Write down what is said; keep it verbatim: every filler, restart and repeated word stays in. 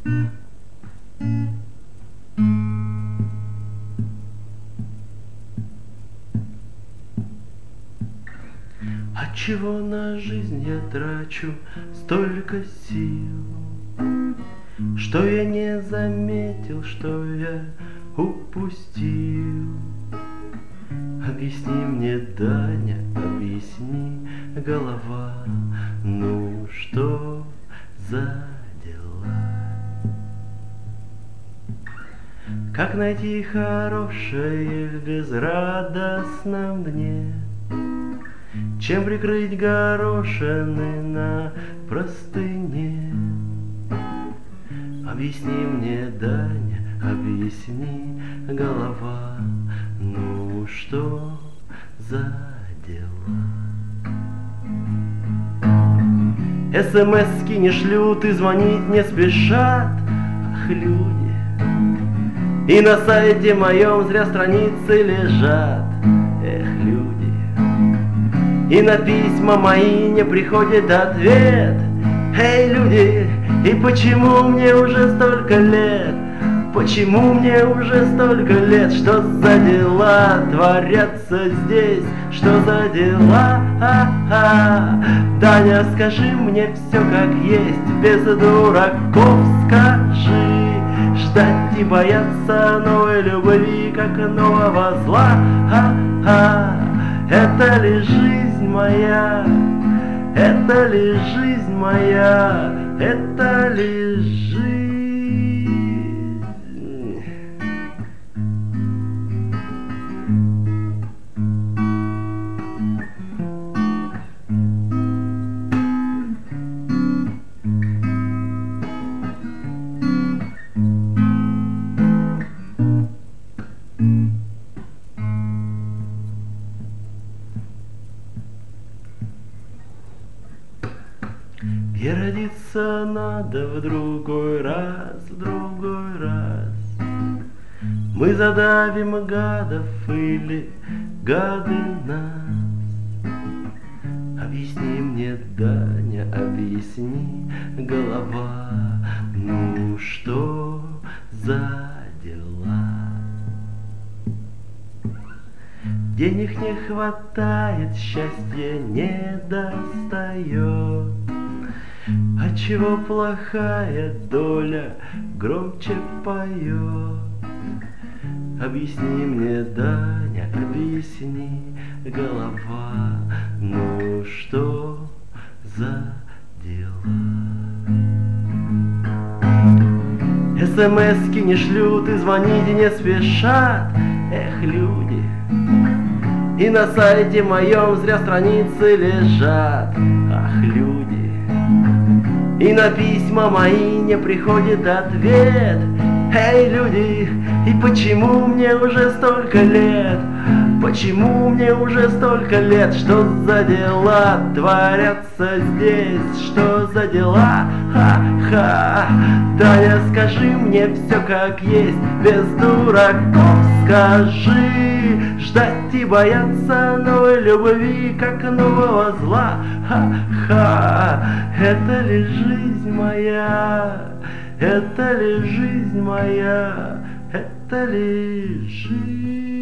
Отчего на жизнь я трачу столько сил, что я не заметил, что я упустил? Объясни мне, Даня, объясни, голова, ну что за дела? Как найти хорошее в безрадостном дне? Чем прикрыть горошины на простыне? Объясни мне, Даня, объясни, голова, ну что за дела? СМС-ки не шлют и звонить не спешат, ах, люди. И на сайте моем зря страницы лежат, эх, люди. И на письма мои не приходит ответ. Эй, люди, и почему мне уже столько лет? Почему мне уже столько лет? Что за дела творятся здесь? Что за дела? А-а-а. Таня, скажи мне все как есть, без дураков скажи. Ждать и бояться новой любви, как нового зла. А-а. Это ли жизнь моя? Это ли жизнь моя? Это ли жизнь? И родиться надо в другой раз, в другой раз. Мы задавим гадов или гады нас. Объясни мне, Даня, объясни, голова, ну что за дела? Денег не хватает, счастья не достает. Отчего плохая доля громче поет? Объясни мне, Даня, объясни, голова, ну что за дела? СМС-ки не шлют и звонить не спешат, эх, люди. И на сайте моем зря страницы лежат, ах, люди. И на письма мои не приходит ответ. Эй, люди, и почему мне уже столько лет? Почему мне уже столько лет? Что за дела творятся здесь? Что за дела? Ха-ха. Таня, скажи мне все как есть, без дураков скажи. Ждать и бояться новой любви, как нового зла. Ха-ха. Это ли жизнь моя? Это ли жизнь моя? Это ли жизнь?